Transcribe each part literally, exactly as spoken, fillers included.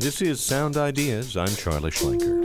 This is Sound Ideas. I'm Charlie Schlenker.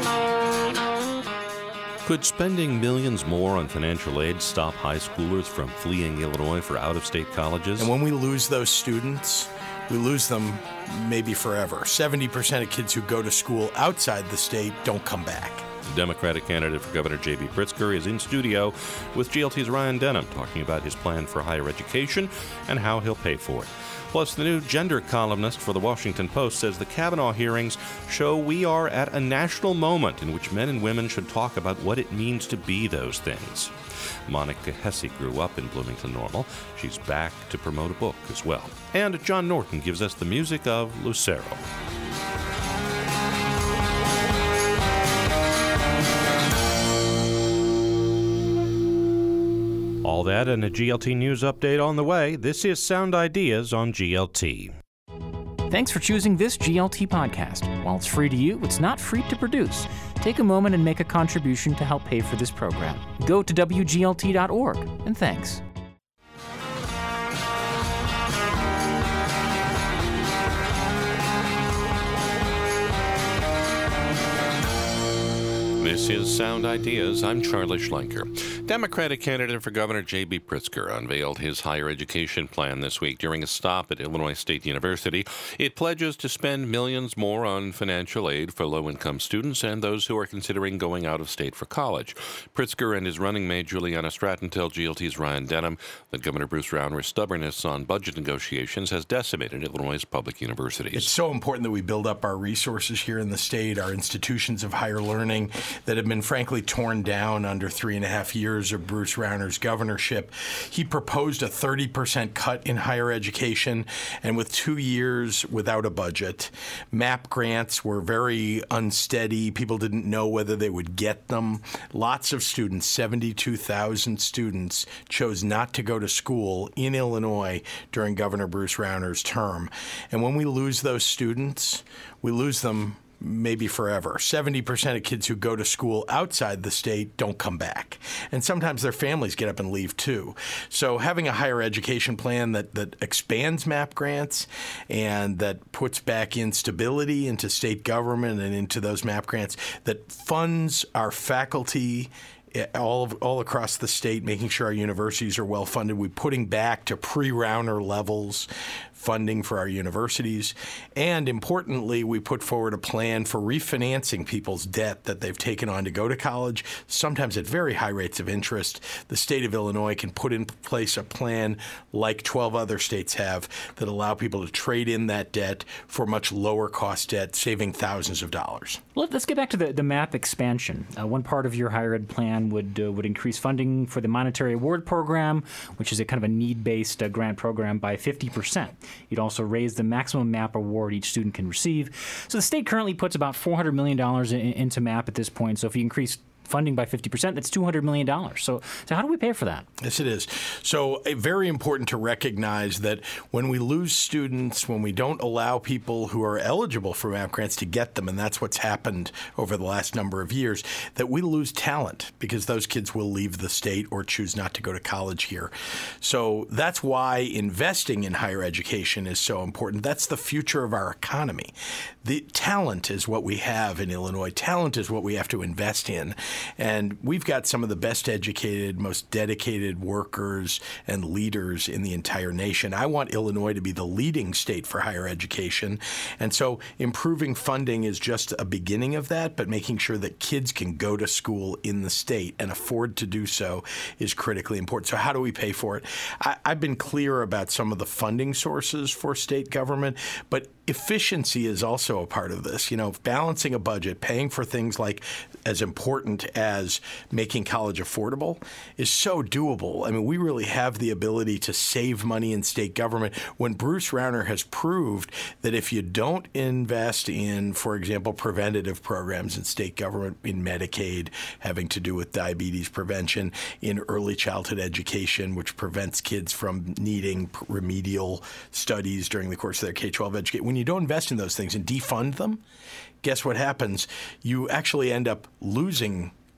Could spending millions more on financial aid stop high schoolers from fleeing Illinois for out-of-state colleges? And when we lose those students, we lose them maybe forever. seventy percent of kids who go to school outside the state don't come back. The Democratic candidate for Governor J B. Pritzker is in studio with G L T's Ryan Denham talking about his plan for higher education and how he'll pay for it. Plus, the new gender columnist for the Washington Post says the Kavanaugh hearings show we are at a national moment in which men and women should talk about what it means to be those things. Monica Hesse grew up in Bloomington Normal. She's back to promote a book as well. And John Norton gives us the music of Lucero. All that and a G L T News update on the way. This is Sound Ideas on G L T. Thanks for choosing this G L T podcast. While it's free to you, it's not free to produce. Take a moment and make a contribution to help pay for this program. Go to W G L T dot org, and thanks. This is Sound Ideas. I'm Charlie Schlenker. Democratic candidate for Governor J B. Pritzker unveiled his higher education plan this week during a stop at Illinois State University. It pledges to spend millions more on financial aid for low-income students and those who are considering going out of state for college. Pritzker and his running mate Juliana Stratton tell G L T's Ryan Denham that Governor Bruce Rauner's stubbornness on budget negotiations has decimated Illinois' public universities. It's so important that we build up our resources here in the state, our institutions of higher learning that have been frankly torn down under three and a half years of Bruce Rauner's governorship. He proposed a thirty percent cut in higher education, and with two years without a budget, MAP grants were very unsteady. People didn't know whether they would get them. Lots of students, seventy-two thousand students, chose not to go to school in Illinois during Governor Bruce Rauner's term. And when we lose those students, we lose them maybe forever. seventy percent of kids who go to school outside the state don't come back. And sometimes their families get up and leave too. So having a higher education plan that, that expands MAP grants and that puts back in stability into state government and into those MAP grants, that funds our faculty all of, all across the state, making sure our universities are well funded. We're putting back to pre-Rauner levels funding for our universities. And importantly, we put forward a plan for refinancing people's debt that they've taken on to go to college, sometimes at very high rates of interest. The state of Illinois can put in place a plan like twelve other states have that allow people to trade in that debt for much lower cost debt, saving thousands of dollars. Let's get back to the, the MAP expansion. Uh, one part of your higher ed plan would uh, would increase funding for the Monetary Award Program, which is a kind of a need-based uh, grant program, by fifty percent. You'd also raise the maximum MAP award each student can receive. So the state currently puts about four hundred million dollars in, into MAP at this point. So if you increase funding by fifty percent, that's two hundred million dollars. So, so how do we pay for that? Yes, it is. So uh, very important to recognize that when we lose students, when we don't allow people who are eligible for MAP grants to get them, and that's what's happened over the last number of years, that we lose talent because those kids will leave the state or choose not to go to college here. So that's why investing in higher education is so important. That's the future of our economy. The talent is what we have in Illinois. Talent is what we have to invest in. And we've got some of the best educated, most dedicated workers and leaders in the entire nation. I want Illinois to be the leading state for higher education. And so improving funding is just a beginning of that, but making sure that kids can go to school in the state and afford to do so is critically important. So how do we pay for it? I, I've been clear about some of the funding sources for state government, but efficiency is also a part of this. You know, balancing a budget, paying for things like as important as making college affordable is so doable. I mean, we really have the ability to save money in state government when Bruce Rauner has proved that if you don't invest in, for example, preventative programs in state government, in Medicaid, having to do with diabetes prevention, in early childhood education, which prevents kids from needing remedial studies during the course of their K twelve education, when you don't invest in those things and defund them, guess what happens? You actually end up losing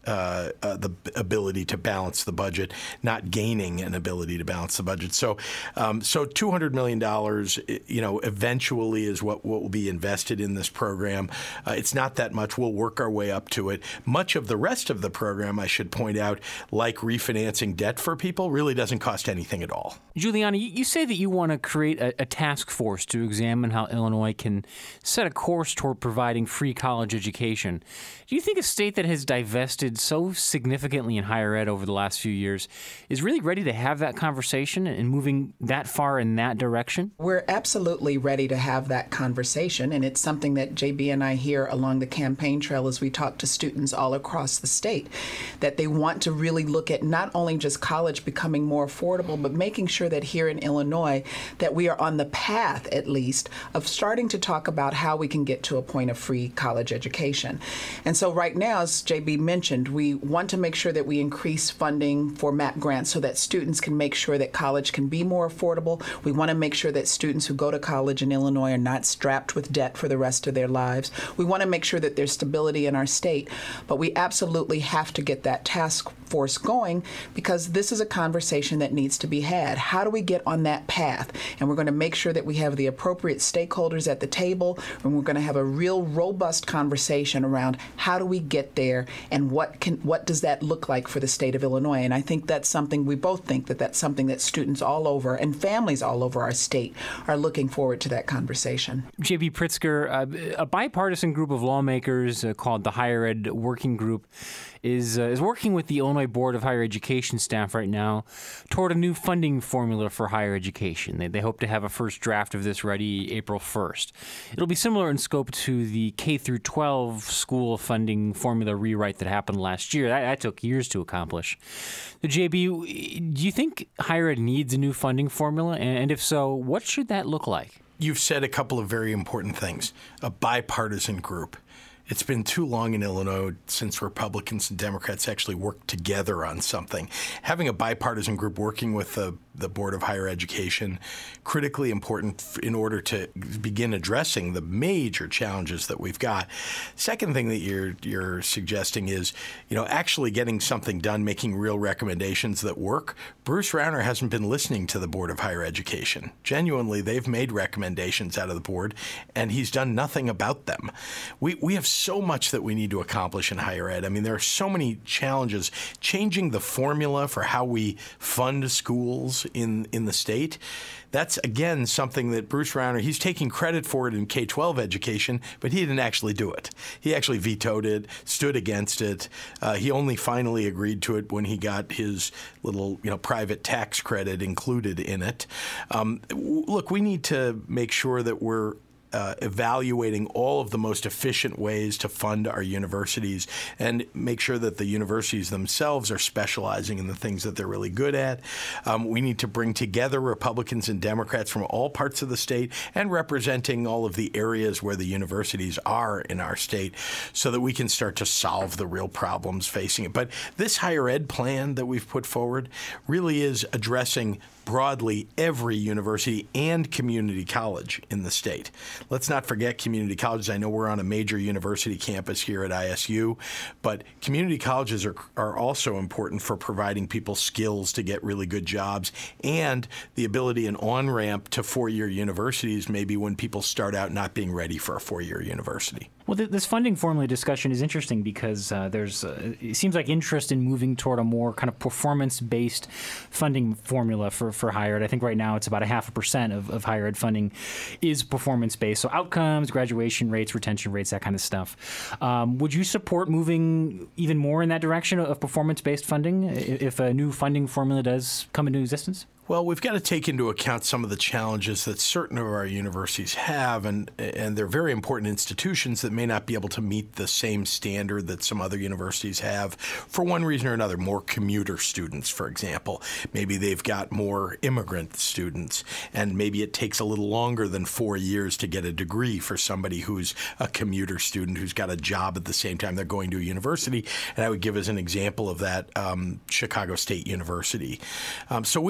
uh, uh, the ability to balance the budget, not gaining an ability to balance the budget. So, um, so two hundred million dollars, you know, eventually is what, what will be invested in this program. Uh, it's not that much. We'll work our way up to it. Much of the rest of the program, I should point out, like refinancing debt for people, really doesn't cost anything at all. Giuliani, you say that you want to create a, a task force to examine how Illinois can set a course toward providing free college education. Do you think a state that has divested so significantly in higher ed over the last few years is really ready to have that conversation and moving that far in that direction? We're absolutely ready to have that conversation, and it's something that J B and I hear along the campaign trail as we talk to students all across the state, that they want to really look at not only just college becoming more affordable, but making sure that here in Illinois that we are on the path, at least, of starting to talk about how we can get to a point of free college education. And so right now, as J B mentioned, we want to make sure that we increase funding for MAP grants so that students can make sure that college can be more affordable. We want to make sure that students who go to college in Illinois are not strapped with debt for the rest of their lives. We want to make sure that there's stability in our state, but we absolutely have to get that task force going because this is a conversation that needs to be had. How do we get on that path? And we're going to make sure that we have the appropriate stakeholders at the table, and we're going to have a real robust conversation around how do we get there and what can what does that look like for the state of Illinois. And I think that's something, we both think that that's something that students all over and families all over our state are looking forward to that conversation. J B Pritzker, uh, a bipartisan group of lawmakers uh, called the Higher Ed Working Group is uh, is working with the Illinois Board of Higher Education staff right now toward a new funding formula for higher education. They, they hope to have a first draft of this ready April first. It'll be similar in scope to the K through twelve school funding formula rewrite that happened last year. That, that took years to accomplish. So J B, do you think higher ed needs a new funding formula? And if so, what should that look like? You've said a couple of very important things. A bipartisan group. It's been too long in Illinois since Republicans and Democrats actually worked together on something. Having a bipartisan group working with the, the Board of Higher Education, critically important in order to begin addressing the major challenges that we've got. Second thing that you're you're suggesting is, you know, actually getting something done, making real recommendations that work. Bruce Rauner hasn't been listening to the Board of Higher Education. Genuinely, they've made recommendations out of the board, and he's done nothing about them. We we have so much that we need to accomplish in higher ed. I mean, there are so many challenges. Changing the formula for how we fund schools in, in the state, that's, again, something that Bruce Rauner, he's taking credit for it in K twelve education, but he didn't actually do it. He actually vetoed it, stood against it. Uh, he only finally agreed to it when he got his little, you know, private tax credit included in it. Um, w- look, we need to make sure that we're Uh, evaluating all of the most efficient ways to fund our universities and make sure that the universities themselves are specializing in the things that they're really good at. Um, we need to bring together Republicans and Democrats from all parts of the state and representing all of the areas where the universities are in our state so that we can start to solve the real problems facing it. But this higher ed plan that we've put forward really is addressing broadly every university and community college in the state. Let's not forget community colleges. I know we're on a major university campus here at I S U, but community colleges are, are also important for providing people skills to get really good jobs and the ability and on-ramp to four-year universities maybe when people start out not being ready for a four-year university. Well, th- this funding formula discussion is interesting because uh, there's uh, it seems like interest in moving toward a more kind of performance-based funding formula for, for higher ed. I think right now it's about a half a percent of, of higher ed funding is performance-based. So outcomes, graduation rates, retention rates, that kind of stuff. Um, would you support moving even more in that direction of performance-based funding if a new funding formula does come into existence? Well, we've got to take into account some of the challenges that certain of our universities have, and and they're very important institutions that may not be able to meet the same standard that some other universities have for one reason or another. More commuter students, for example. Maybe they've got more immigrant students, and maybe it takes a little longer than four years to get a degree for somebody who's a commuter student who's got a job at the same time they're going to a university. And I would give as an example of that um, Chicago State University. Um, so we've got to make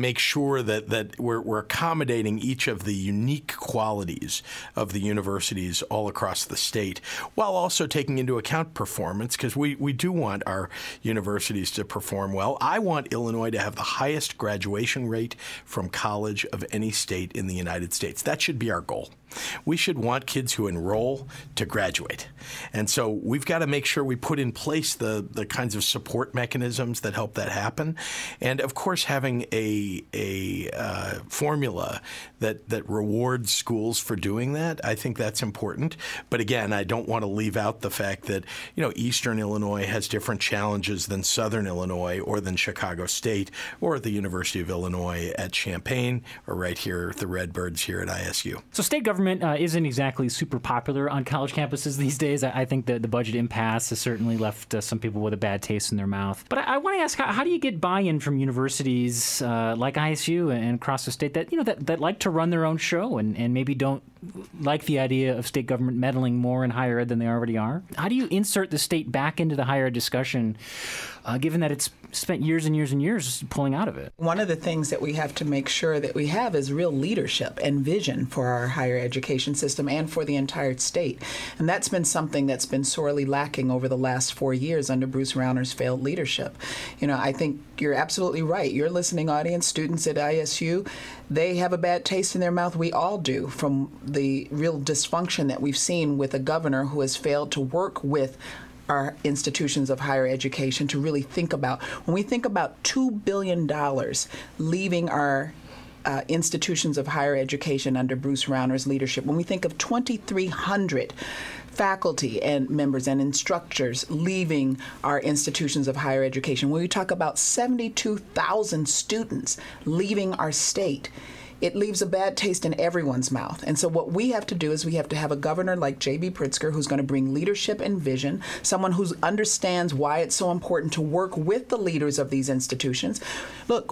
make sure that, that we're, we're accommodating each of the unique qualities of the universities all across the state, while also taking into account performance, because we, we do want our universities to perform well. I want Illinois to have the highest graduation rate from college of any state in the United States. That should be our goal. We should want kids who enroll to graduate. And so we've got to make sure we put in place the, the kinds of support mechanisms that help that happen. And, of course, having a, a uh, formula that, that rewards schools for doing that, I think that's important. But, again, I don't want to leave out the fact that, you know, Eastern Illinois has different challenges than Southern Illinois or than Chicago State or the University of Illinois at Champaign or right here, the Redbirds here at I S U. So state government Government uh, isn't exactly super popular on college campuses these days. I, I think that the budget impasse has certainly left uh, some people with a bad taste in their mouth. But I, I want to ask, how, how do you get buy-in from universities uh, like I S U and across the state that you know that, that like to run their own show and, and maybe don't like the idea of state government meddling more in higher ed than they already are? How do you insert the state back into the higher ed discussion, uh, given that it's spent years and years and years pulling out of it? One of the things that we have to make sure that we have is real leadership and vision for our higher education system and for the entire state. And that's been something that's been sorely lacking over the last four years under Bruce Rauner's failed leadership. You know, I think you're absolutely right. Your listening audience, students at I S U, they have a bad taste in their mouth. We all do, from the real dysfunction that we've seen with a governor who has failed to work with our institutions of higher education to really think about, when we think about two billion dollars leaving our uh, institutions of higher education under Bruce Rauner's leadership, when we think of twenty-three hundred faculty and members and instructors leaving our institutions of higher education, when we talk about seventy-two thousand students leaving our state, it leaves a bad taste in everyone's mouth. And so what we have to do is we have to have a governor like J B. Pritzker who's going to bring leadership and vision, someone who understands why it's so important to work with the leaders of these institutions. Look,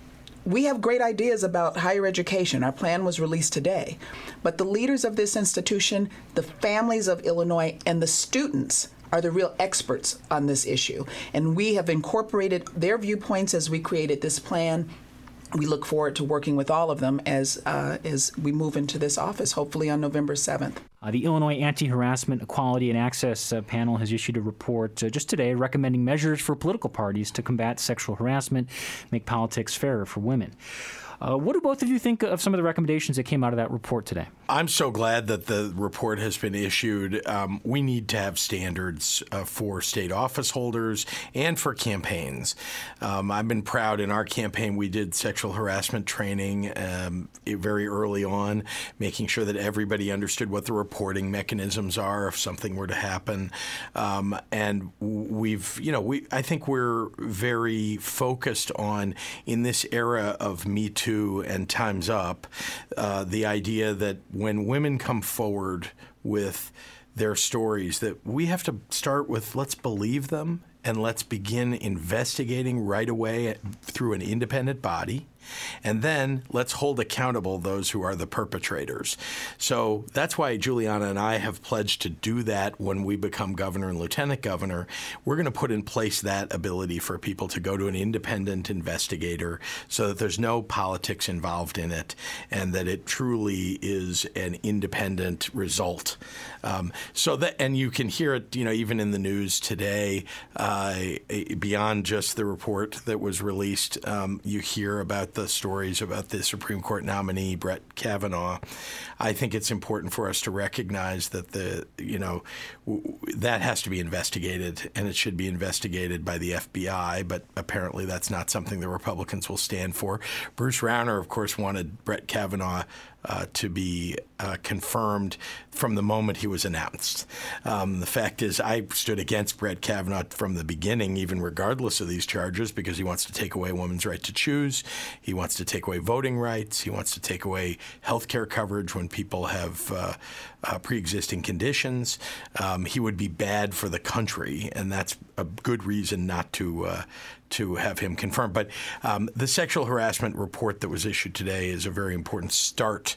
we have great ideas about higher education. Our plan was released today. But the leaders of this institution, the families of Illinois, and the students are the real experts on this issue. And we have incorporated their viewpoints as we created this plan. We look forward to working with all of them as uh, as we move into this office, hopefully on November seventh. Uh, the Illinois Anti-Harassment, Equality, and Access uh, panel has issued a report uh, just today recommending measures for political parties to combat sexual harassment, make politics fairer for women. Uh, what do both of you think of some of the recommendations that came out of that report today? I'm so glad that the report has been issued. Um, we need to have standards uh, for state office holders and for campaigns. Um, I've been proud in our campaign we did sexual harassment training um, very early on, making sure that everybody understood what the reporting mechanisms are if something were to happen. Um, and we've, you know, we I think we're very focused on, in this era of Me Too and Time's Up, uh, the idea that when women come forward with their stories, that we have to start with, let's believe them and let's begin investigating right away through an independent body. And then let's hold accountable those who are the perpetrators. So that's why Juliana and I have pledged to do that when we become governor and lieutenant governor. We're going to put in place that ability for people to go to an independent investigator so that there's no politics involved in it and that it truly is an independent result. Um, so that, and you can hear it, you know, even in the news today, uh, beyond just the report that was released, um, you hear about the stories about the Supreme Court nominee, Brett Kavanaugh. I think it's important for us to recognize that the, you know, w- that has to be investigated, and it should be investigated by the F B I, but apparently that's not something the Republicans will stand for. Bruce Rauner, of course, wanted Brett Kavanaugh Uh, to be uh, confirmed from the moment he was announced. Um, the fact is, I stood against Brett Kavanaugh from the beginning, even regardless of these charges, because he wants to take away a woman's right to choose. He wants to take away voting rights. He wants to take away health care coverage when people have uh, uh, pre-existing conditions. Um, he would be bad for the country, and that's a good reason not to uh, to have him confirmed. But um, the sexual harassment report that was issued today is a very important start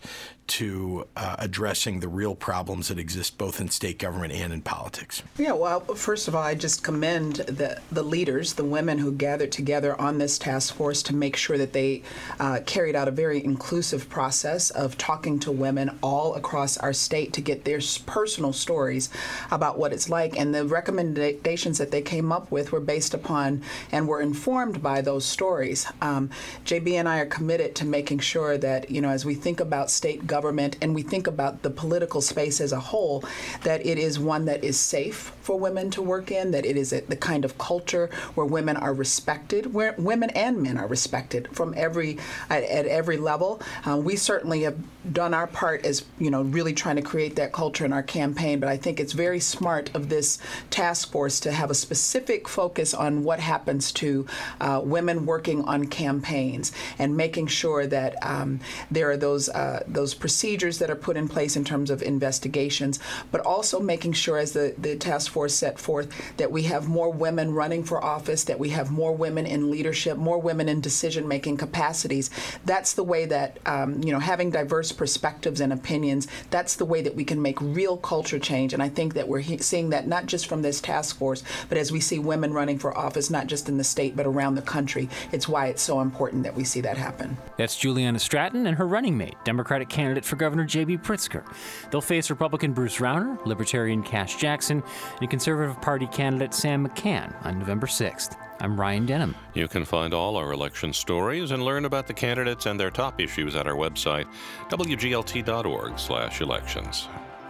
to uh, addressing the real problems that exist both in state government and in politics. Yeah, well, first of all, I just commend the, the leaders, the women who gathered together on this task force to make sure that they uh, carried out a very inclusive process of talking to women all across our state to get their personal stories about what it's like. And the recommendations that they came up with were based upon and were informed by those stories. Um, J B and I are committed to making sure that, you know, as we think about state government, government and we think about the political space as a whole, that it is one that is safe for women to work in, that it is a, the kind of culture where women are respected, where women and men are respected from every at, at every level. Uh, we certainly have done our part as, you know, really trying to create that culture in our campaign, but I think it's very smart of this task force to have a specific focus on what happens to uh, women working on campaigns and making sure that um, there are those uh, those procedures that are put in place in terms of investigations, but also making sure, as the, the task force set forth, that we have more women running for office, that we have more women in leadership, more women in decision-making capacities. That's the way that, um, you know, having diverse perspectives and opinions, that's the way that we can make real culture change. And I think that we're he- seeing that not just from this task force, but as we see women running for office, not just in the state, but around the country. It's why it's so important that we see that happen. That's Juliana Stratton and her running mate, Democratic candidate for Governor J B Pritzker. They'll face Republican Bruce Rauner, Libertarian Cash Jackson, and Conservative Party candidate Sam McCann on November sixth. I'm Ryan Denham. You can find all our election stories and learn about the candidates and their top issues at our website, W G L T dot org slash elections.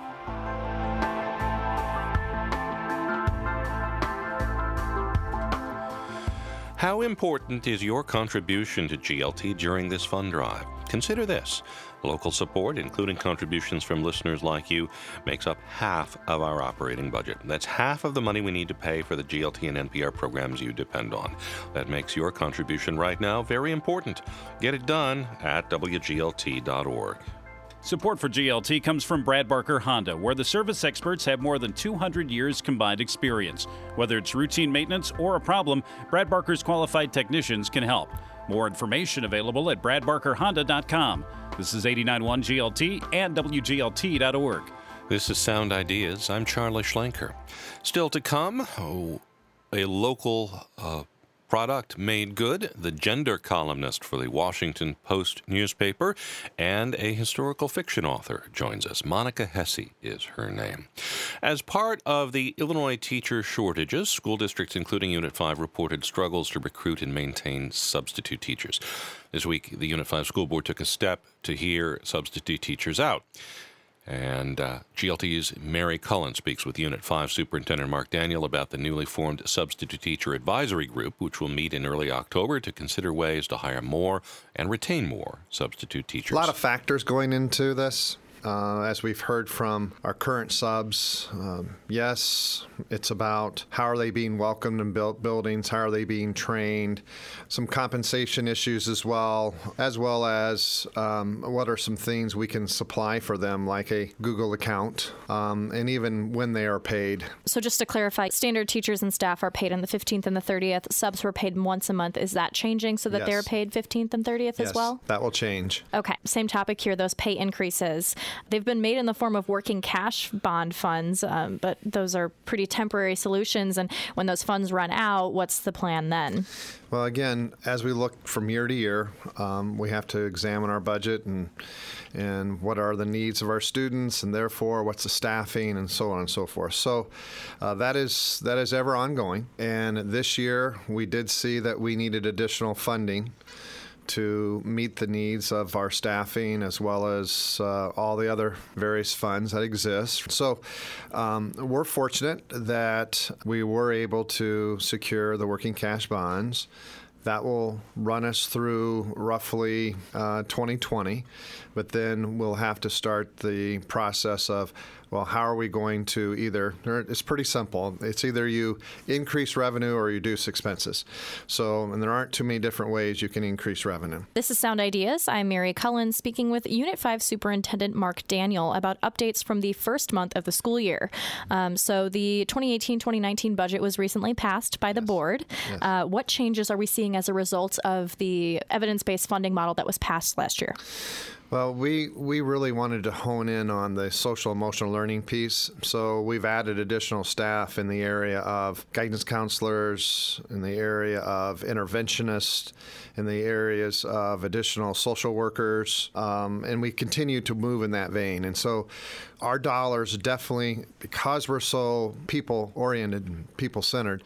How important is your contribution to G L T during this fund drive? Consider this. Local support, including contributions from listeners like you, makes up half of our operating budget. That's half of the money we need to pay for the G L T and N P R programs you depend on. That makes your contribution right now very important. Get it done at W G L T dot org. Support for G L T comes from Brad Barker Honda, where the service experts have more than two hundred years combined experience. Whether it's routine maintenance or a problem, Brad Barker's qualified technicians can help. More information available at brad barker honda dot com. This is eighty-nine point one G L T and W G L T dot org. This is Sound Ideas. I'm Charlie Schlenker. Still to come, oh, a local uh, product made good, the gender columnist for the Washington Post newspaper, and a historical fiction author joins us. Monica Hesse is her name. As part of the Illinois teacher shortages, school districts, including Unit five, reported struggles to recruit and maintain substitute teachers. This week, the Unit five school board took a step to hear substitute teachers out. And uh, G L T's Mary Cullen speaks with Unit five Superintendent Mark Daniel about the newly formed Substitute Teacher Advisory Group, which will meet in early October to consider ways to hire more and retain more substitute teachers. A lot of factors going into this. Uh, as we've heard from our current subs, um, yes, it's about how are they being welcomed in built buildings, how are they being trained, some compensation issues as well, as well as um, what are some things we can supply for them, like a Google account, um, and even when they are paid. So just to clarify, standard teachers and staff are paid on the fifteenth and the thirtieth. Subs were paid once a month. Is that changing so that Yes. they're paid fifteenth and thirtieth Yes, as well? that will change. Okay, same topic here, those pay increases. They've been made in the form of working cash bond funds, um, but those are pretty temporary solutions. And when those funds run out, what's the plan then? Well, again, as we look from year to year, um, we have to examine our budget and and what are the needs of our students, and therefore what's the staffing, and so on and so forth. So uh, that is that is ever ongoing. And this year, we did see that we needed additional funding to meet the needs of our staffing, as well as uh, all the other various funds that exist. So um, we're fortunate that we were able to secure the working cash bonds. That will run us through roughly uh, twenty twenty, but then we'll have to start the process of, well, how are we going to either, it's pretty simple. It's either you increase revenue or you reduce expenses. So, and there aren't too many different ways you can increase revenue. This is Sound Ideas. I'm Mary Cullen speaking with Unit five Superintendent Mark Daniel about updates from the first month of the school year. Um, so the twenty eighteen twenty nineteen budget was recently passed by the Yes. board. Yes. Uh, what changes are we seeing as a result of the evidence-based funding model that was passed last year? Well, we, we really wanted to hone in on the social emotional learning piece, so we've added additional staff in the area of guidance counselors, in the area of interventionists, in the areas of additional social workers, um, and we continue to move in that vein. And so our dollars definitely, because we're so people-oriented and people-centered,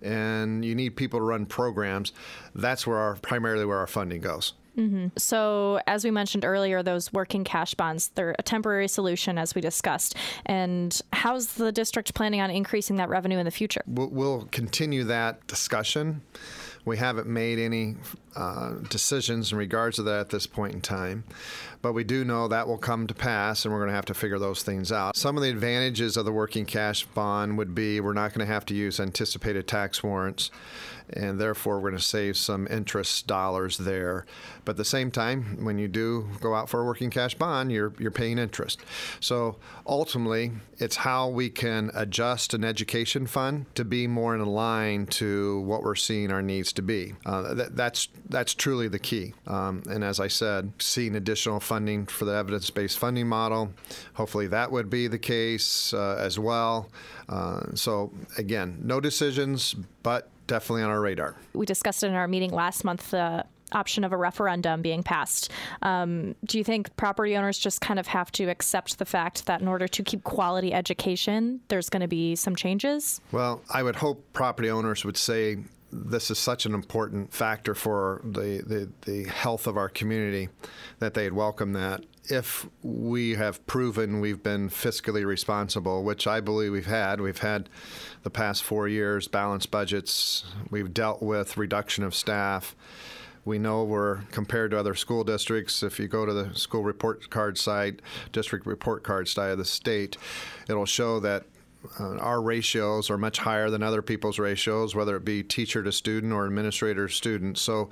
and you need people to run programs, that's where our primarily where our funding goes. Mm-hmm. So, as we mentioned earlier, those working cash bonds, they're a temporary solution, as we discussed. And how's the district planning on increasing that revenue in the future? We'll, we'll continue that discussion. We haven't made any uh, decisions in regards to that at this point in time, but we do know that will come to pass, and we're going to have to figure those things out. Some of the advantages of the working cash bond would be we're not going to have to use anticipated tax warrants, and therefore we're going to save some interest dollars there. But at the same time, when you do go out for a working cash bond, you're you're paying interest. So ultimately, it's how we can adjust an education fund to be more in line to what we're seeing our needs to be. Uh, that, that's that's truly the key. Um, and as I said, seeing additional funding for the evidence-based funding model, hopefully that would be the case uh, as well. Uh, so again, no decisions, but definitely on our radar. We discussed in our meeting last month the option of a referendum being passed. Um, do you think property owners just kind of have to accept the fact that in order to keep quality education, there's going to be some changes? Well, I would hope property owners would say this is such an important factor for the, the, the health of our community that they'd welcome that. If we have proven we've been fiscally responsible, which I believe we've had, we've had the past four years balanced budgets, we've dealt with reduction of staff. We know we're, compared to other school districts, if you go to the school report card site, district report card site of the state, it'll show that Uh, our ratios are much higher than other people's ratios, whether it be teacher to student or administrator to student. So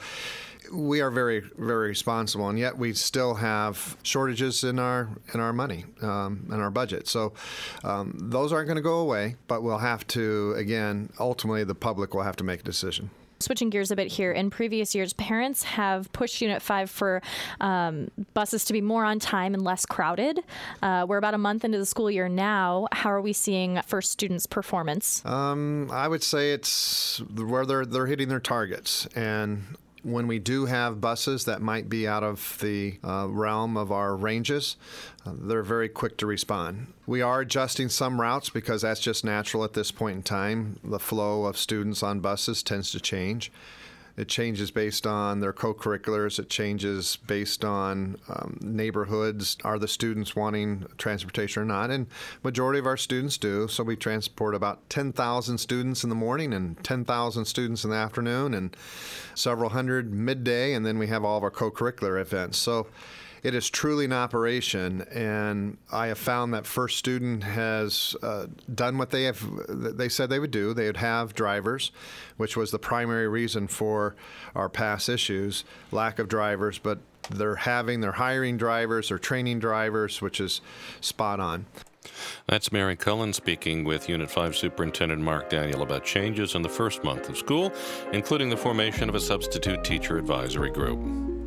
we are very, very responsible, and yet we still have shortages in our in our money, um, in our budget. So um, those aren't going to go away, but we'll have to, again, ultimately the public will have to make a decision. Switching gears a bit here, in previous years, parents have pushed Unit five for um, buses to be more on time and less crowded. Uh, we're about a month into the school year now. How are we seeing First Students' performance? Um, I would say it's where they're, they're hitting their targets. And when we do have buses that might be out of the uh, realm of our ranges, uh, they're very quick to respond. We are adjusting some routes because that's just natural at this point in time. The flow of students on buses tends to change. It changes based on their co-curriculars. It changes based on um, neighborhoods. Are the students wanting transportation or not? And majority of our students do. So we transport about ten thousand students in the morning and ten thousand students in the afternoon and several hundred midday. And then we have all of our co-curricular events. So it is truly an operation, and I have found that First Student has uh, done what they have. They said they would do. They would have drivers, which was the primary reason for our past issues, lack of drivers. But they're having, they're hiring drivers, they're training drivers, which is spot on. That's Mary Cullen speaking with Unit five Superintendent Mark Daniel about changes in the first month of school, including the formation of a substitute teacher advisory group.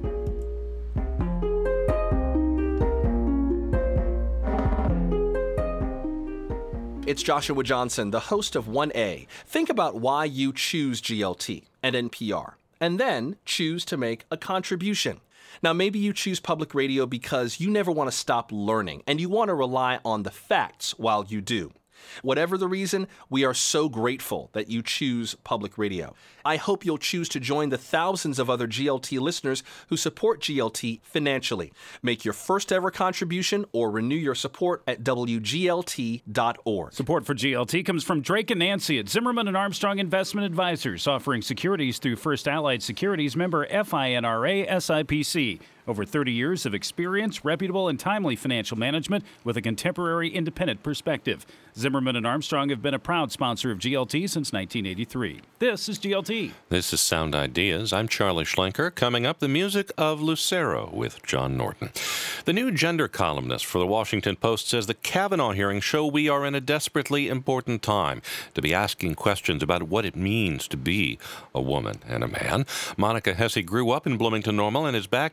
It's Joshua Johnson, the host of one A. Think about why you choose G L T and N P R, and then choose to make a contribution. Now, maybe you choose public radio because you never want to stop learning, and you want to rely on the facts while you do. Whatever the reason, we are so grateful that you choose public radio. I hope you'll choose to join the thousands of other G L T listeners who support G L T financially. Make your first ever contribution or renew your support at W G L T dot org. Support for G L T comes from Drake and Nancy at Zimmerman and Armstrong Investment Advisors, offering securities through First Allied Securities, member FINRA S I P C. Over thirty years of experience, reputable and timely financial management with a contemporary independent perspective. Zimmerman and Armstrong have been a proud sponsor of G L T since nineteen eighty-three. This is G L T. This is Sound Ideas. I'm Charlie Schlenker. Coming up, the music of Lucero with John Norton. The new gender columnist for the Washington Post says the Kavanaugh hearings show we are in a desperately important time to be asking questions about what it means to be a woman and a man. Monica Hesse grew up in Bloomington Normal and is back to promote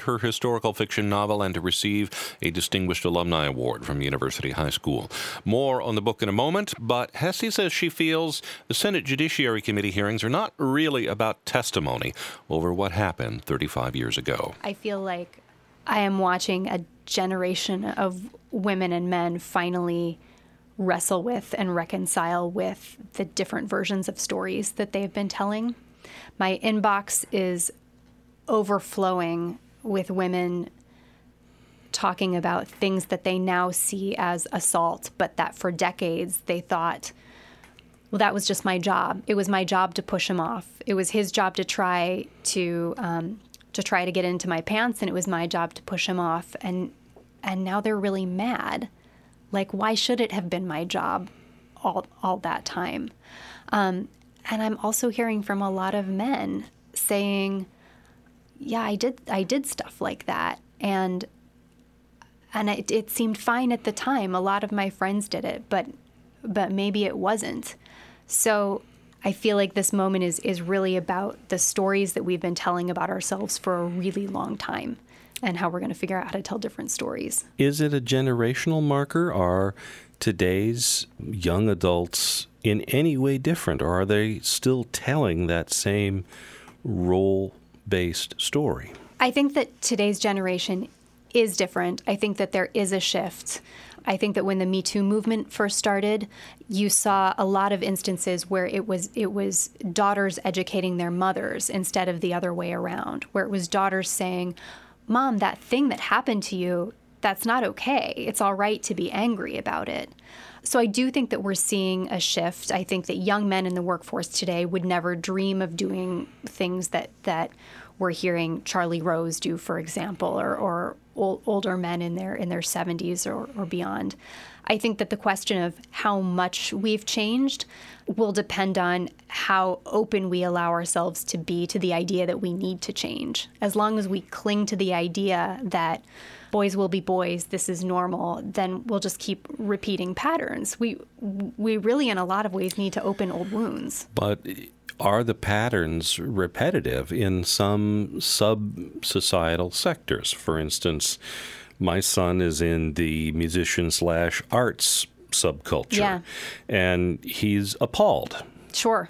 promote her historical fiction novel and to receive a Distinguished Alumni Award from University High School. More on the book in a moment, but Hesse says she feels the Senate Judiciary Committee hearings are not really about testimony over what happened thirty-five years ago. I feel like I am watching a generation of women and men finally wrestle with and reconcile with the different versions of stories that they've been telling. My inbox is overflowing with women talking about things that they now see as assault, but that for decades they thought, well, that was just my job. It was my job to push him off. It was his job to try to um, to try to get into my pants, and it was my job to push him off. And and now they're really mad. Like, why should it have been my job all all that time? Um, and I'm also hearing from a lot of men saying, yeah, I did I did stuff like that. And and it, it seemed fine at the time. A lot of my friends did it, but but maybe it wasn't. So I feel like this moment is is really about the stories that we've been telling about ourselves for a really long time, and how we're going to figure out how to tell different stories. Is it a generational marker? Are today's young adults in any way different, or are they still telling that same role-based story? I think that today's generation is different. I think that there is a shift. I think that when the Me Too movement first started, you saw a lot of instances where it was it was daughters educating their mothers instead of the other way around, where it was daughters saying, Mom, that thing that happened to you, that's not okay. It's all right to be angry about it. So I do think that we're seeing a shift. I think that young men in the workforce today would never dream of doing things that, that we're hearing Charlie Rose do, for example, or, or old, older men in their in their seventies or, or beyond. I think that the question of how much we've changed will depend on how open we allow ourselves to be to the idea that we need to change. As long as we cling to the idea that boys will be boys, this is normal, then we'll just keep repeating patterns. We we really, in a lot of ways, need to open old wounds. But are the patterns repetitive in some sub-societal sectors? For instance, my son is in the musician slash arts subculture, yeah. and he's appalled. Sure.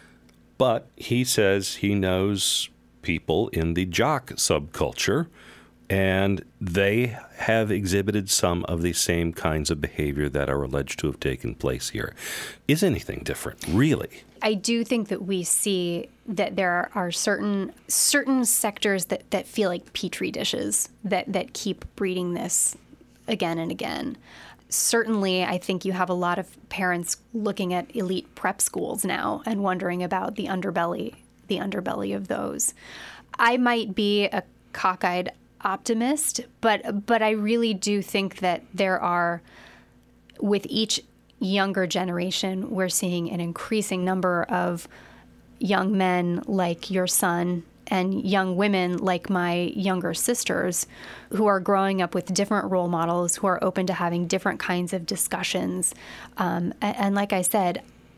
But he says he knows people in the jock subculture, and they have exhibited some of the same kinds of behavior that are alleged to have taken place here. Is anything different, really? I do think that we see that there are certain certain sectors that, that feel like petri dishes that, that keep breeding this again and again. Certainly, I think you have a lot of parents looking at elite prep schools now and wondering about the underbelly, the underbelly of those. I might be a cockeyed optimist, but but I really do think that there are, with each younger generation, we're seeing an increasing number of young men like your son and young women like my younger sisters who are growing up with different role models, who are open to having different kinds of discussions. Um, and, and like I said,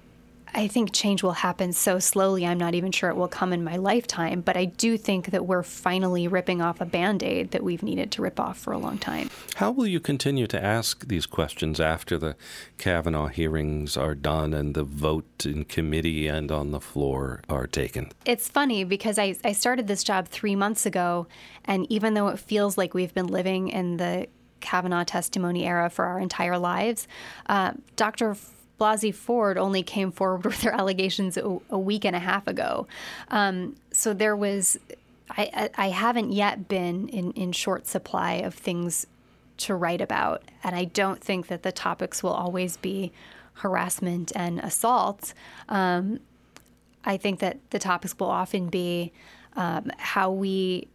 I think change will happen so slowly, I'm not even sure it will come in my lifetime. But I do think that we're finally ripping off a Band-Aid that we've needed to rip off for a long time. How will you continue to ask these questions after the Kavanaugh hearings are done and the vote in committee and on the floor are taken? It's funny because I, I started this job three months ago, and even though it feels like we've been living in the Kavanaugh testimony era for our entire lives, uh, Doctor Blasey Ford only came forward with their allegations a, a week and a half ago. Um, so there was, I, I haven't yet been in, in short supply of things to write about. And I don't think that the topics will always be harassment and assault. Um, I think that the topics will often be um, how we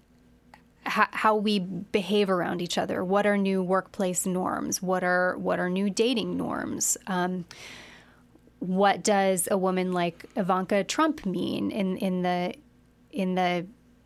How, how we behave around each other. What are new workplace norms? What are what are new dating norms? Um, what does a woman like Ivanka Trump mean in, in the in the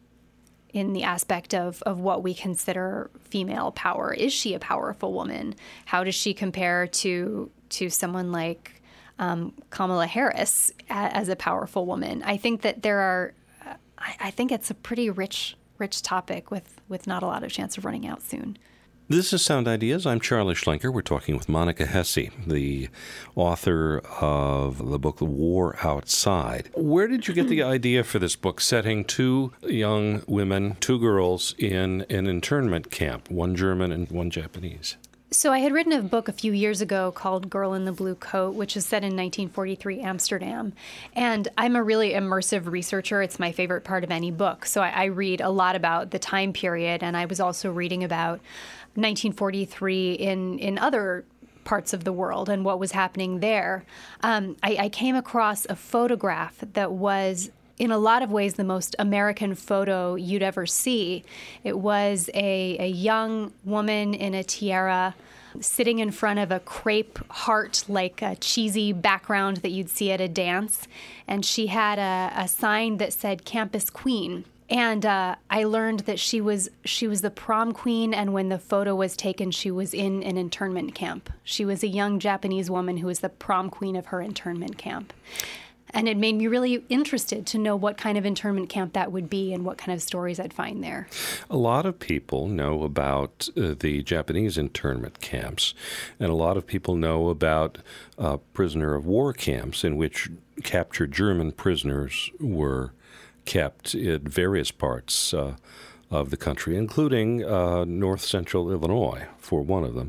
in the aspect of, of what we consider female power? Is she a powerful woman? How does she compare to to someone like um, Kamala Harris a, as a powerful woman? I think that there are. I, I think it's a pretty rich. rich topic with, with not a lot of chance of running out soon. This is Sound Ideas. I'm Charlie Schlenker. We're talking with Monica Hesse, the author of the book The War Outside. Where did you get the idea for this book, setting two young women, two girls, in an internment camp, one German and one Japanese? So I had written a book a few years ago called Girl in the Blue Coat, which is set in nineteen forty-three Amsterdam. And I'm a really immersive researcher. It's my favorite part of any book. So I, I read a lot about the time period, and I was also reading about nineteen forty-three in, in other parts of the world and what was happening there. Um, I, I came across a photograph that was, in a lot of ways, the most American photo you'd ever see. It was a, a young woman in a tiara sitting in front of a crepe heart, like a cheesy background that you'd see at a dance. And she had a, a sign that said Campus Queen. And uh, I learned that she was she was the prom queen, and when the photo was taken, she was in an internment camp. She was a young Japanese woman who was the prom queen of her internment camp. And it made me really interested to know what kind of internment camp that would be and what kind of stories I'd find there. A lot of people know about uh, the Japanese internment camps, and a lot of people know about uh, prisoner of war camps in which captured German prisoners were kept in various parts uh, of the country, including uh, north central Illinois, for one of them.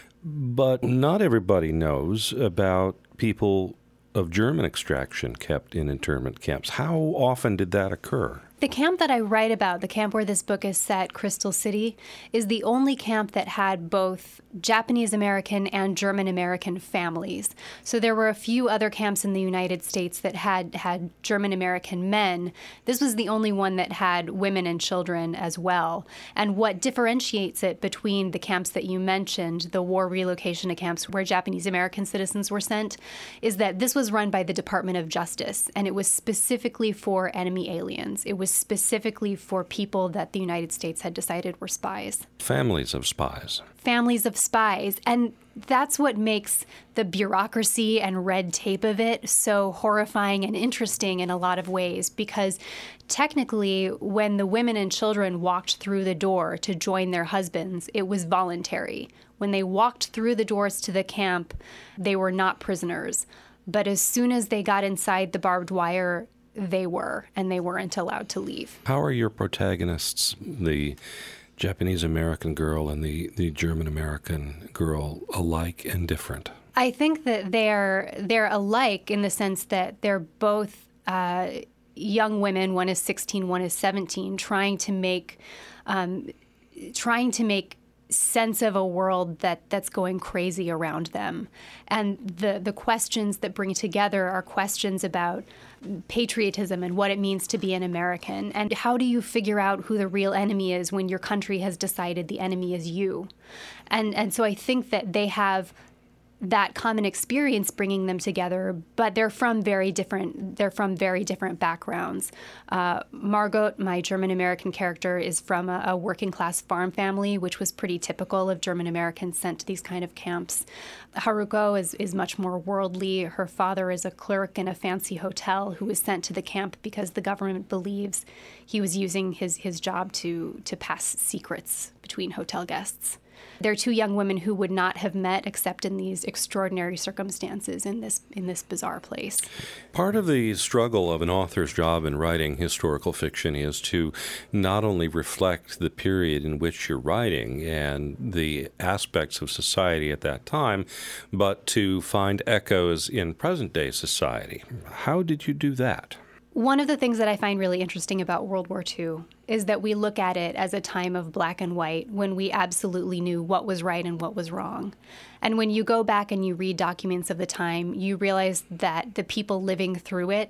But not everybody knows about people of German extraction kept in internment camps. How often did that occur? The camp that I write about, the camp where this book is set, Crystal City, is the only camp that had both Japanese American and German American families. So there were a few other camps in the United States that had had German American men. This was the only one that had women and children as well. And what differentiates it between the camps that you mentioned, the war relocation camps where Japanese American citizens were sent, is that this was run by the Department of Justice, and it was specifically for enemy aliens. It was specifically for people that the United States had decided were spies. Families of spies. Families of spies. And that's what makes the bureaucracy and red tape of it so horrifying and interesting in a lot of ways, because technically, when the women and children walked through the door to join their husbands, it was voluntary. When they walked through the doors to the camp, they were not prisoners. But as soon as they got inside the barbed wire, they were, and they weren't allowed to leave. How are your protagonists, the Japanese-American girl and the, the German-American girl, alike and different? I think that they're they're alike in the sense that they're both uh, young women. One is sixteen, one is seventeen, trying to make um, trying to make sense of a world that, that's going crazy around them. And the, the questions that bring together are questions about patriotism and what it means to be an American. And how do you figure out who the real enemy is when your country has decided the enemy is you? And, and so I think that they have that common experience bringing them together, but they're from very different they're from very different backgrounds. Uh, Margot, my German American character, is from a, a working class farm family, which was pretty typical of German Americans sent to these kind of camps. Haruko is, is much more worldly. Her father is a clerk in a fancy hotel who was sent to the camp because the government believes he was using his, his job to, to pass secrets between hotel guests. They're two young women who would not have met except in these extraordinary circumstances in this in this bizarre place. Part of the struggle of an author's job in writing historical fiction is to not only reflect the period in which you're writing and the aspects of society at that time, but to find echoes in present-day society. How did you do that? One of the things that I find really interesting about World War Two is that we look at it as a time of black and white when we absolutely knew what was right and what was wrong. And when you go back and you read documents of the time, you realize that the people living through it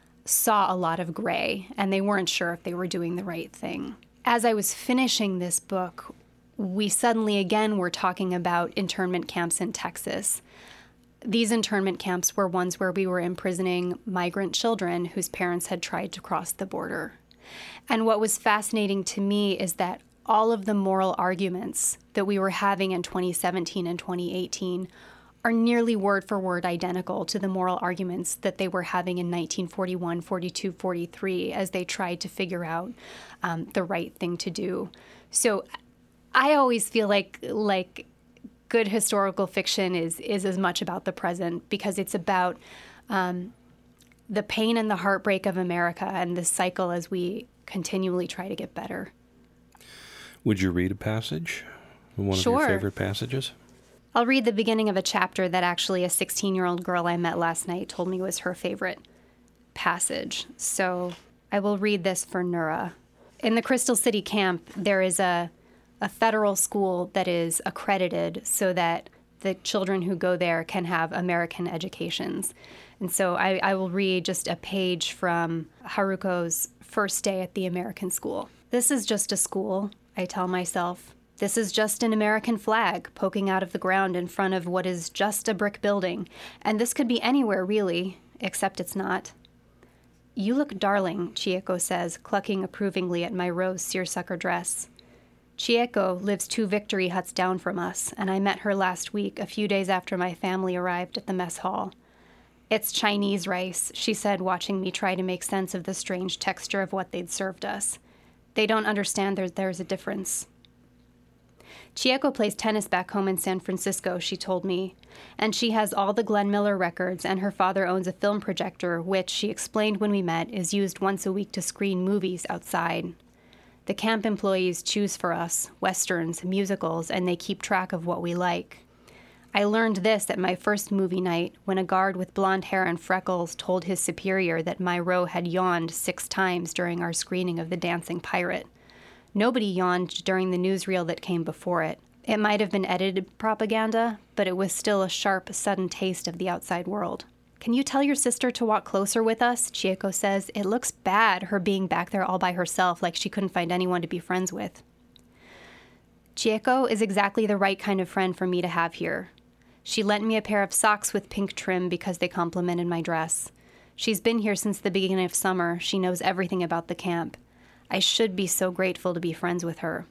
saw a lot of gray, and they weren't sure if they were doing the right thing. As I was finishing this book, we suddenly again were talking about internment camps in Texas. These internment camps were ones where we were imprisoning migrant children whose parents had tried to cross the border. And what was fascinating to me is that all of the moral arguments that we were having in twenty seventeen and twenty eighteen are nearly word for word identical to the moral arguments that they were having in nineteen forty-one, forty-two, forty-three as they tried to figure out um, the right thing to do. So I always feel like like good historical fiction is is as much about the present, because it's about um, the pain and the heartbreak of America and this cycle as we continually try to get better. Would you read a passage? One Sure. of your favorite passages? I'll read the beginning of a chapter that actually a sixteen-year-old girl I met last night told me was her favorite passage. So I will read this for Nura. In the Crystal City camp, there is a, a federal school that is accredited so that the children who go there can have American educations. And so I, I will read just a page from Haruko's first day at the American school. This is just a school, I tell myself. This is just an American flag poking out of the ground in front of what is just a brick building. And this could be anywhere, really, except it's not. You look darling, Chieko says, clucking approvingly at my rose seersucker dress. Chieko lives two victory huts down from us, and I met her last week, a few days after my family arrived at the mess hall. It's Chinese rice, she said, watching me try to make sense of the strange texture of what they'd served us. They don't understand there's, there's a difference. Chieko plays tennis back home in San Francisco, she told me, and she has all the Glenn Miller records, and her father owns a film projector, which, she explained when we met, is used once a week to screen movies outside. The camp employees choose for us, westerns, musicals, and they keep track of what we like. I learned this at my first movie night when a guard with blonde hair and freckles told his superior that my row had yawned six times during our screening of The Dancing Pirate. Nobody yawned during the newsreel that came before it. It might have been edited propaganda, but it was still a sharp, sudden taste of the outside world. Can you tell your sister to walk closer with us? Chieko says. It looks bad, her being back there all by herself, like she couldn't find anyone to be friends with. Chieko is exactly the right kind of friend for me to have here. She lent me a pair of socks with pink trim because they complemented my dress. She's been here since the beginning of summer. She knows everything about the camp. I should be so grateful to be friends with her.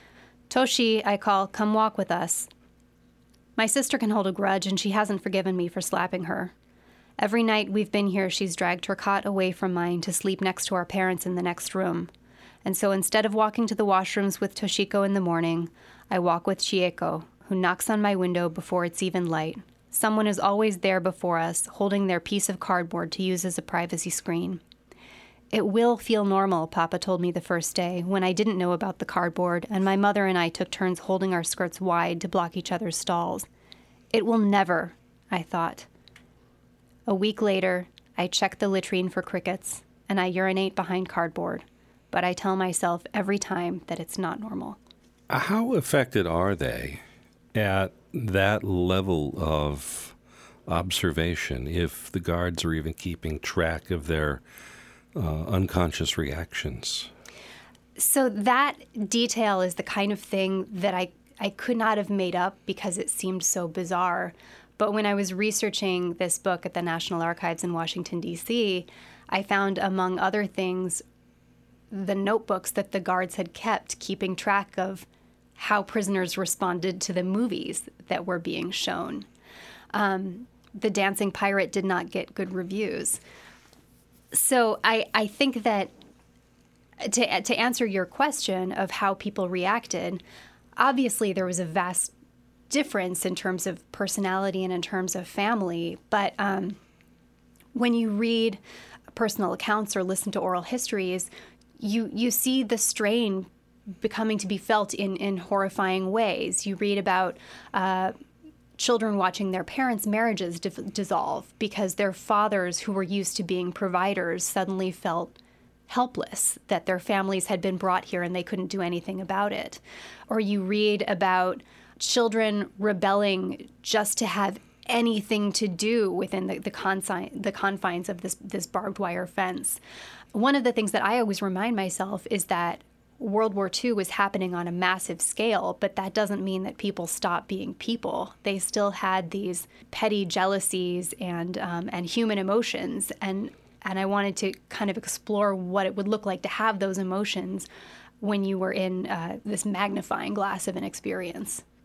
Toshi, I call, come walk with us. My sister can hold a grudge, and she hasn't forgiven me for slapping her. Every night we've been here, she's dragged her cot away from mine to sleep next to our parents in the next room. And so instead of walking to the washrooms with Toshiko in the morning, I walk with Chieko, who knocks on my window before it's even light. Someone is always there before us, holding their piece of cardboard to use as a privacy screen. It will feel normal, Papa told me the first day, when I didn't know about the cardboard, and my mother and I took turns holding our skirts wide to block each other's stalls. It will never, I thought. A week later, I check the latrine for crickets, and I urinate behind cardboard, but I tell myself every time that it's not normal. How affected are they at that level of observation, if the guards are even keeping track of their uh, unconscious reactions? So that detail is the kind of thing that I, I could not have made up because it seemed so bizarre. But when I was researching this book at the National Archives in Washington, D C, I found, among other things, the notebooks that the guards had kept, keeping track of how prisoners responded to the movies that were being shown. Um, The Dancing Pirate did not get good reviews. So I, I think that to, to answer your question of how people reacted, obviously there was a vast difference in terms of personality and in terms of family. But um, when you read personal accounts or listen to oral histories, you, you see the strain becoming to be felt in, in horrifying ways. You read about uh, children watching their parents' marriages di- dissolve because their fathers, who were used to being providers, suddenly felt helpless, that their families had been brought here and they couldn't do anything about it. Or you read about children rebelling just to have anything to do within the, the, consi- the confines of this, this barbed wire fence. One of the things that I always remind myself is that World War Two was happening on a massive scale, but that doesn't mean that people stopped being people. They still had these petty jealousies and um, and human emotions, and and I wanted to kind of explore what it would look like to have those emotions when you were in uh, this magnifying glass of an experience.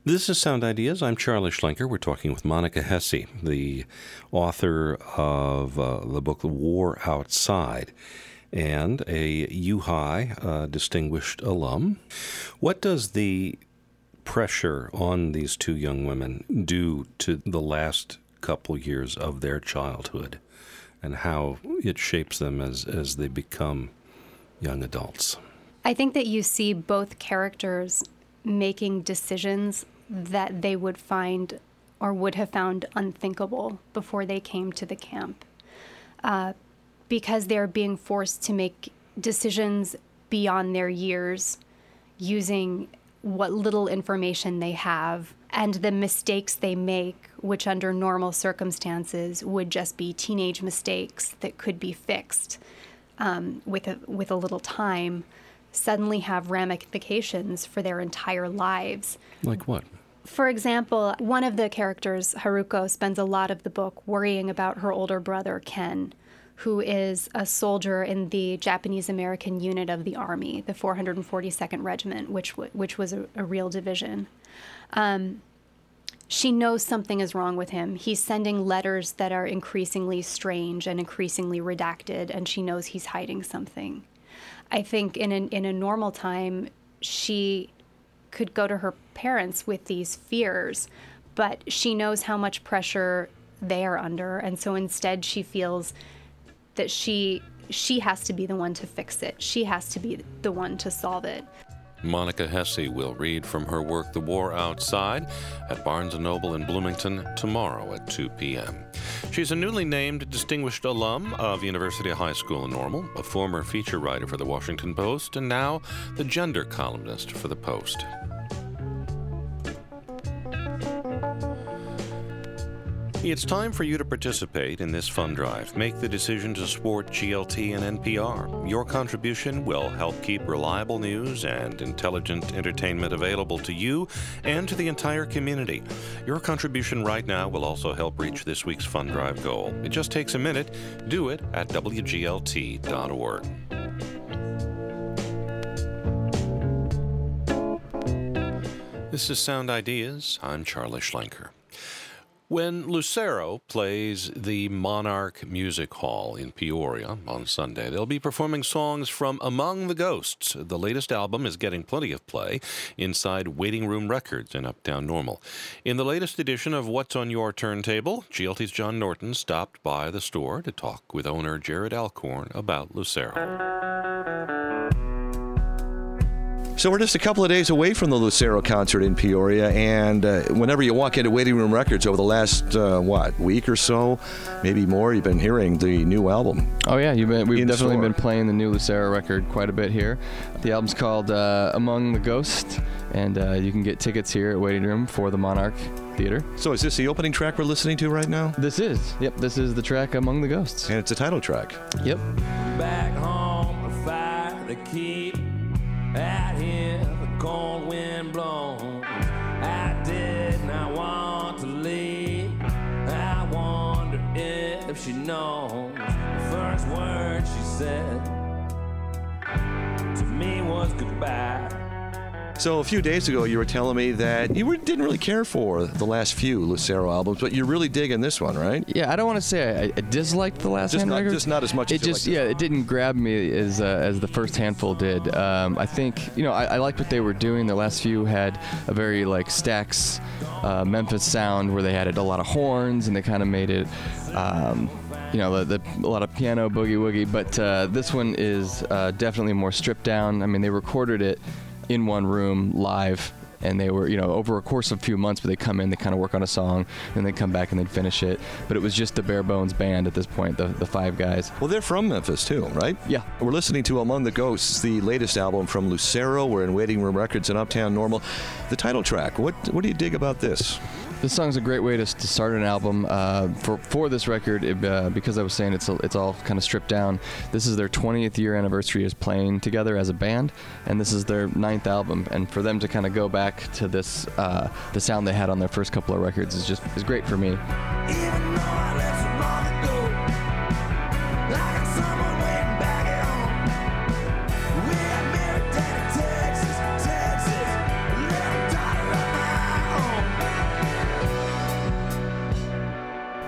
This is Sound Ideas. I'm Charlie Schlenker. We're talking with Monica Hesse, the author of uh, the book The War Outside, and a U High uh, distinguished alum. What does the pressure on these two young women do to the last couple years of their childhood and how it shapes them as, as they become young adults? I think that you see both characters making decisions that they would find or would have found unthinkable before they came to the camp, uh, because they're being forced to make decisions beyond their years, using what little information they have, and the mistakes they make, which under normal circumstances would just be teenage mistakes that could be fixed um, with a, with a little time, suddenly have ramifications for their entire lives. Like what? For example, one of the characters, Haruko, spends a lot of the book worrying about her older brother, Ken, who is a soldier in the Japanese-American unit of the Army, the four hundred forty-second Regiment, which w- which was a, a real division. Um, she knows something is wrong with him. He's sending letters that are increasingly strange and increasingly redacted, and she knows he's hiding something. I think in a, in a normal time, she could go to her parents with these fears, but she knows how much pressure they are under, and so instead she feels that she she has to be the one to fix it. She has to be the one to solve it. Monica Hesse will read from her work The War Outside at Barnes and Noble in Bloomington tomorrow at two p.m. She's a newly named distinguished alum of University High School in Normal, a former feature writer for The Washington Post, and now the gender columnist for The Post. It's time for you to participate in this fund drive. Make the decision to support G L T and N P R. Your contribution will help keep reliable news and intelligent entertainment available to you and to the entire community. Your contribution right now will also help reach this week's fund drive goal. It just takes a minute. Do it at W G L T dot org. This is Sound Ideas. I'm Charlie Schlenker. When Lucero plays the Monarch Music Hall in Peoria on Sunday, they'll be performing songs from Among the Ghosts. The latest album is getting plenty of play inside Waiting Room Records in Uptown Normal. In the latest edition of What's on Your Turntable, G L T's John Norton stopped by the store to talk with owner Jared Alcorn about Lucero. So we're just a couple of days away from the Lucero concert in Peoria, and uh, whenever you walk into Waiting Room Records over the last, uh, what, week or so, maybe more, you've been hearing the new album. Oh yeah, you've been, we've definitely store. been playing the new Lucero record quite a bit here. The album's called uh, Among the Ghosts, and uh, you can get tickets here at Waiting Room for the Monarch Theater. So is this the opening track we're listening to right now? This is. Yep, this is the track Among the Ghosts. And it's a title track. Yep. Back home, a fire to keep. Out here, the cold wind blown. I did not want to leave. I wonder if she knows. The first word she said to me was goodbye. So a few days ago, you were telling me that you were, didn't really care for the last few Lucero albums, but you're really digging this one, right? Yeah, I don't want to say I, I disliked the last just hand not, record. Just not as much It as you just, like yeah, it didn't grab me as uh, as the first handful did. Um, I think, you know, I, I liked what they were doing. The last few had a very, like, Stax, uh, Memphis sound where they had a lot of horns and they kind of made it... Um, You know, the, the, a lot of piano, boogie woogie, but uh, this one is uh, definitely more stripped down. I mean, they recorded it in one room live, and they were, you know, over a course of a few months, but they come in, they kind of work on a song, and they come back and they'd finish it. But it was just the bare bones band at this point, the, the five guys. Well, they're from Memphis too, right? Yeah. We're listening to Among the Ghosts, the latest album from Lucero. We're in Waiting Room Records in Uptown Normal. The title track, what what do you dig about this? This song's a great way to, to start an album. Uh, for for this record, it, uh, because I was saying it's a, it's all kind of stripped down. This is their twentieth year anniversary as playing together as a band, and this is their ninth album. And for them to kind of go back to this, uh, the sound they had on their first couple of records is just is great for me. Even though I left so long ago, I got someone waiting back at home. We got married down in Texas, Texas, a little daughter of my own.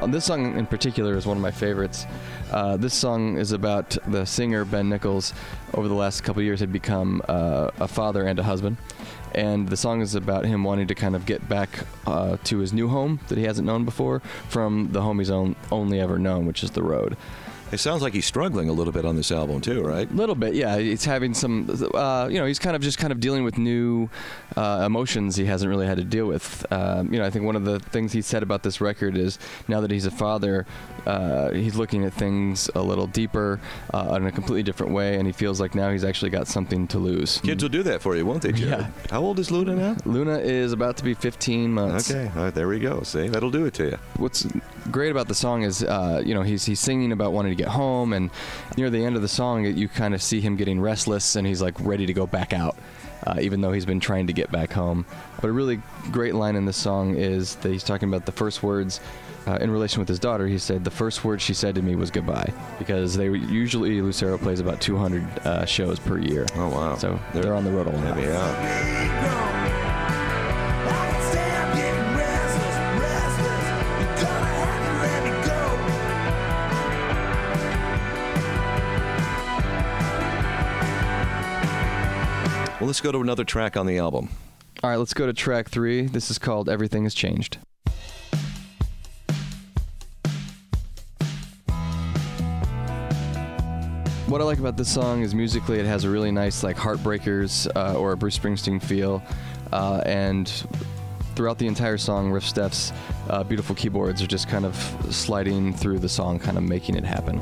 this song in particular is one of my favorites. Uh, this song is about the singer Ben Nichols. Over the last couple of years, had become uh, a father and a husband. And the song is about him wanting to kind of get back uh, to his new home that he hasn't known before from the home he's on, only ever known, which is the road. It sounds like he's struggling a little bit on this album too, right? A little bit, yeah. He's having some, uh, you know, he's kind of just kind of dealing with new uh, emotions he hasn't really had to deal with. Um, you know, I think one of the things he said about this record is now that he's a father, uh, he's looking at things a little deeper, uh, in a completely different way, and he feels like now he's actually got something to lose. Kids will do that for you, won't they, Jared? Yeah. How old is Luna now? Luna is about to be fifteen months. Okay, all right, there we go. See, that'll do it to you. What's great about the song is, uh, you know, he's he's singing about wanting to get home, and near the end of the song, you kind of see him getting restless, and he's like ready to go back out, uh, even though he's been trying to get back home. But a really great line in this song is that he's talking about the first words uh, in relation with his daughter. He said, "The first word she said to me was goodbye," because they usually Lucero plays about two hundred uh, shows per year. Oh wow! So they're, they're on the road a lot. Yeah. Well, let's go to another track on the album. All right, let's go to track three. This is called Everything Has Changed. What I like about this song is musically it has a really nice like Heartbreakers uh, or a Bruce Springsteen feel, uh, and throughout the entire song, Riff Steph's uh, beautiful keyboards are just kind of sliding through the song, kind of making it happen.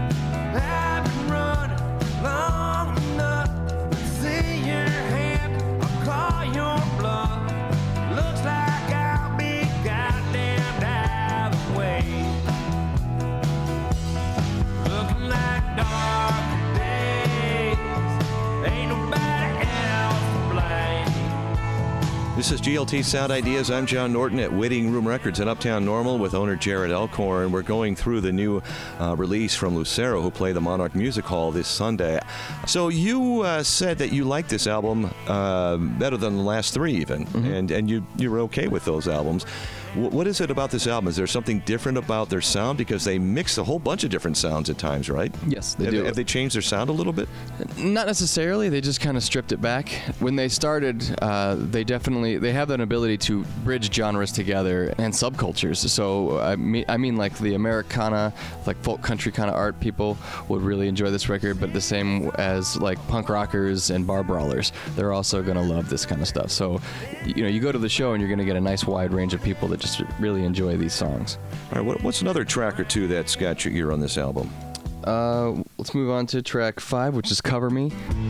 This is G L T Sound Ideas. I'm John Norton at Waiting Room Records in Uptown Normal with owner Jared Elkhorn. We're going through the new uh, release from Lucero, who play the Monarch Music Hall this Sunday. So you uh, said that you liked this album uh, better than the last three, even, mm-hmm. and and you you were okay with those albums. W- what is it about this album? Is there something different about their sound? Because they mix a whole bunch of different sounds at times, right? Yes, they have, do. Have they changed their sound a little bit? Not necessarily. They just kind of stripped it back. When they started, uh, they definitely they have an ability to bridge genres together and subcultures. So I mean, I mean, like the Americana, like folk country kind of art people would really enjoy this record, but the same as like punk rockers and bar brawlers, they're also going to love this kind of stuff. So, you know, you go to the show and you're going to get a nice wide range of people that just really enjoy these songs. All right, what, what's another track or two that's got your ear on this album? Uh, let's move on to track five, which is Cover Me.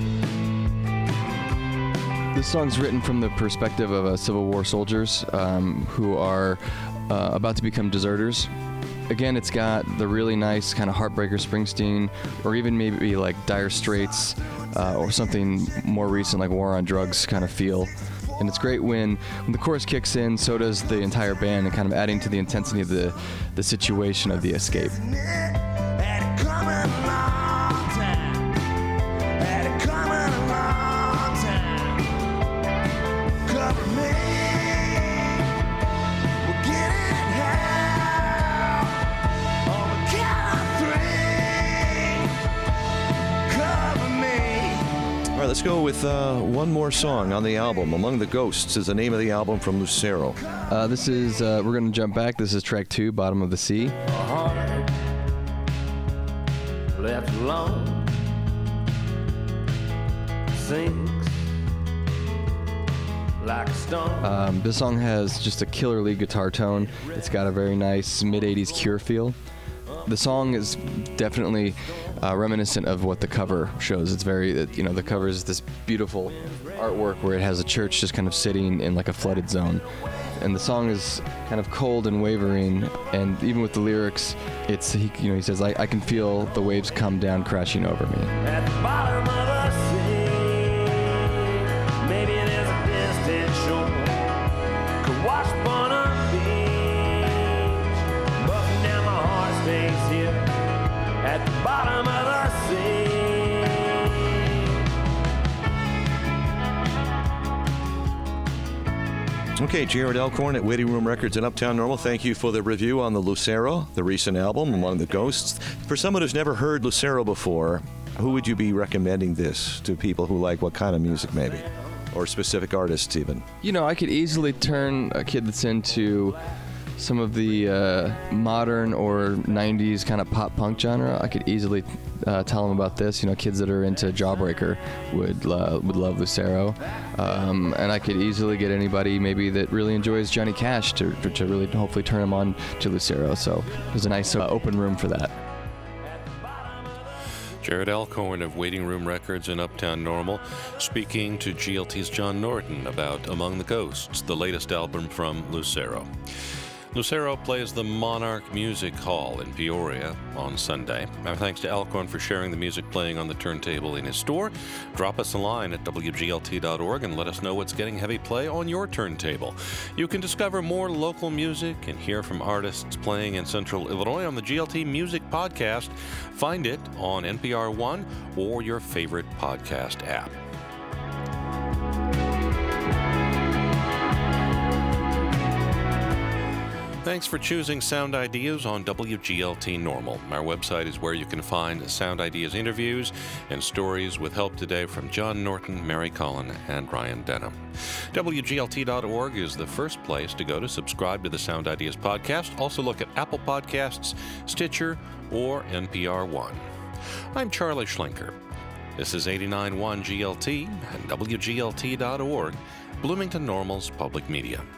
This song's written from the perspective of uh, Civil War soldiers um, who are uh, about to become deserters. Again, it's got the really nice kind of Heartbreaker Springsteen, or even maybe like Dire Straits, uh, or something more recent like War on Drugs kind of feel. And it's great when, when the chorus kicks in, so does the entire band, and kind of adding to the intensity of the, the situation of the escape. Let's go with uh, one more song on the album. Among the Ghosts is the name of the album from Lucero. Uh, this is, uh, we're going to jump back. This is track two, Bottom of the Sea. Left alone, sinks like a stone. Um, this song has just a killer lead guitar tone. It's got a very nice mid eighties Cure feel. The song is definitely uh, reminiscent of what the cover shows. It's very, you know, the cover is this beautiful artwork where it has a church just kind of sitting in like a flooded zone. And the song is kind of cold and wavering, and even with the lyrics, it's, he, you know, he says, I, I can feel the waves come down crashing over me. At the bottom of the sea, maybe there's a distant shore, could wash upon a beach, but now my heart stays here at the bottom of the sea. Okay, Jared Alcorn at Waiting Room Records in Uptown Normal. Thank you for the review on the Lucero, the recent album, Among the Ghosts. For someone who's never heard Lucero before, who would you be recommending this to people who like what kind of music, maybe? Or specific artists, even? You know, I could easily turn a kid that's into some of the uh, modern or nineties kind of pop punk genre. I could easily uh, tell them about this. You know, kids that are into Jawbreaker would uh, would love Lucero, um, and I could easily get anybody maybe that really enjoys Johnny Cash to to really hopefully turn them on to Lucero. So there's a nice uh, open room for that. Jared Alcorn of Waiting Room Records in Uptown Normal, speaking to G L T's John Norton about Among the Ghosts, the latest album from Lucero. Lucero plays the Monarch Music Hall in Peoria on Sunday. Our thanks to Alcorn for sharing the music playing on the turntable in his store. Drop us a line at W G L T dot org and let us know what's getting heavy play on your turntable. You can discover more local music and hear from artists playing in Central Illinois on the G L T Music Podcast. Find it on N P R One or your favorite podcast app. Thanks for choosing Sound Ideas on W G L T Normal. Our website is where you can find Sound Ideas interviews and stories with help today from John Norton, Mary Collin, and Ryan Denham. W G L T dot org is the first place to go to subscribe to the Sound Ideas podcast. Also look at Apple Podcasts, Stitcher, or N P R One. I'm Charlie Schlenker. This is eighty-nine point one G L T and W G L T dot org, Bloomington Normal's public media.